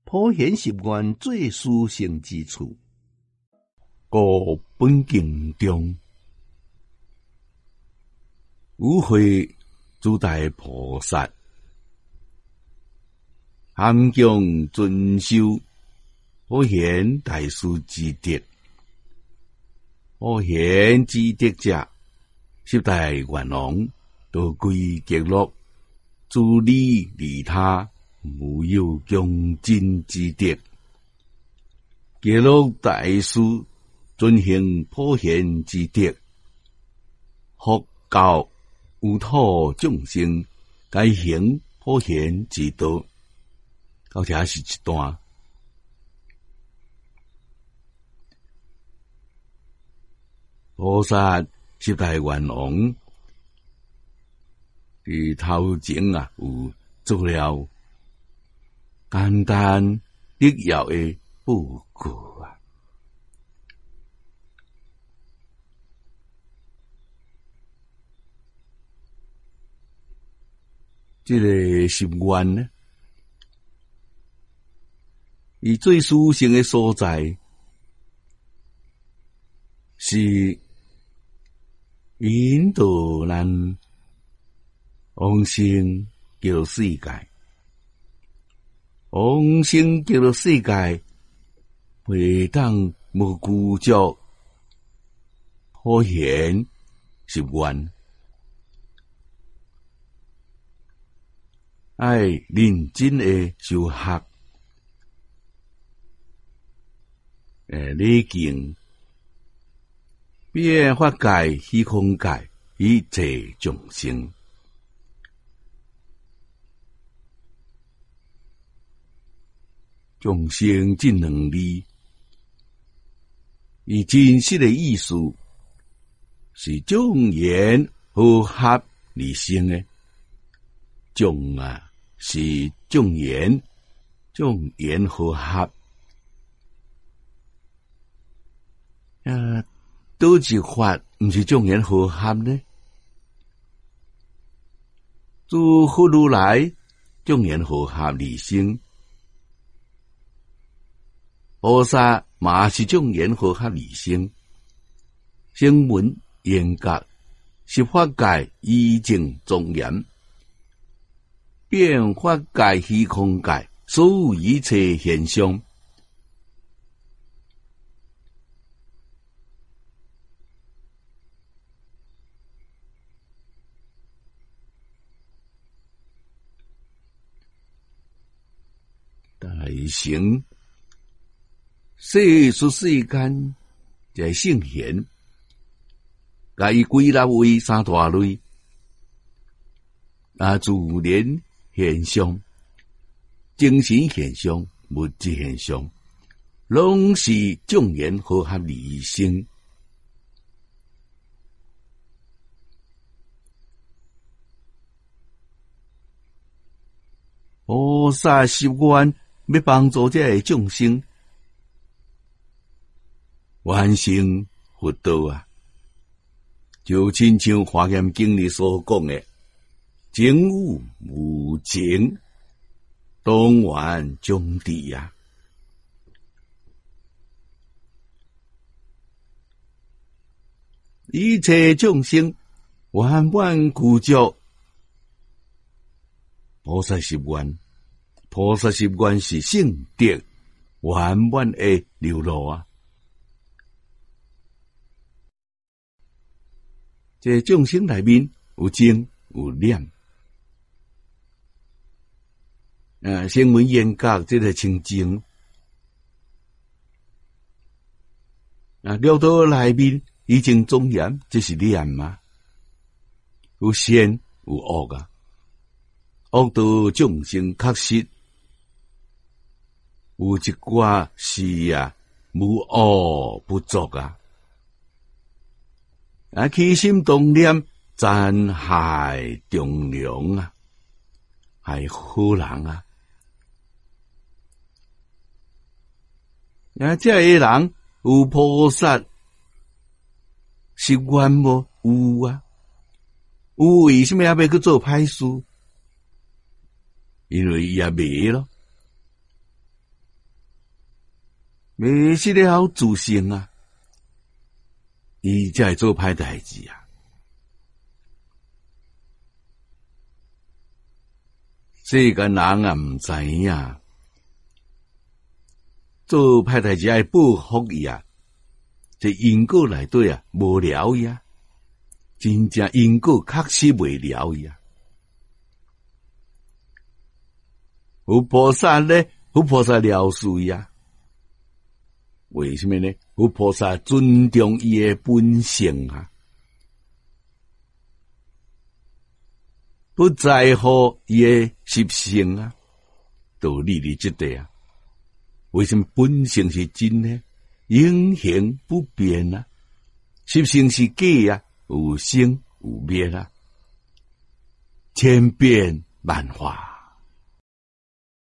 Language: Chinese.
普贤习愿最殊胜之处。故本经中有会诸大菩萨含强遵守普贤大师之德，普贤之德者，十大愿望都归极乐，自利利他，无有强尽之德。极乐大师遵行普贤之德，福教有土众生，该行普贤之道。到这是一段。菩萨十大愿望，伫头前有做了简单扼要的报告啊。这个心愿呢，伊最殊胜的所在是引导咱往生极乐世界，往生极乐世界会当无拘束普贤习愿，爱认真的修学，礼敬变法界、虚空界一切众生。众生这两字，伊真实的意思是众缘和合而生的。众是众缘，众缘和合。倒一法毋是众缘和合呢？自佛如来众缘和合而生，菩萨嘛是众缘和合而生。声闻缘觉是法界依正庄严，变法界虚空界所有一切现象，大乘世俗世间在圣贤，甲伊归纳为三大类：自然现象、精神现象、物质现象，拢是众缘和合而生。菩萨习愿要帮助这些众生完成佛道啊，就亲像《华严经》里所讲的：情有无情，当愿终止啊！一切众生完完具足菩萨习愿，菩萨习愿是圣德完满的流露啊！这众生内面有情有念，声闻缘觉这个清净，六道内面已经庄严，这是念嘛？有善有恶啊，恶道众生确实有一寡是无恶不作啊。起心动念，残害忠良啊，害好人啊！这个人有菩萨习愿无？有啊，有为什么要去做歹事？因为伊也迷咯。 未识了自性啊，伊才会做歹代志啊。世间人啊，毋知影做歹代志爱报复伊啊，这因果内底啊无了伊啊，真正因果确实未了伊啊。有菩萨咧，有菩萨了事伊啊。为什么呢？有菩萨尊重伊的本性啊，不在乎伊的习性啊，道理伫即块啊。为什么本性是真呢？永恒不变啊，习性是假啊，有生有灭啊，千变万化。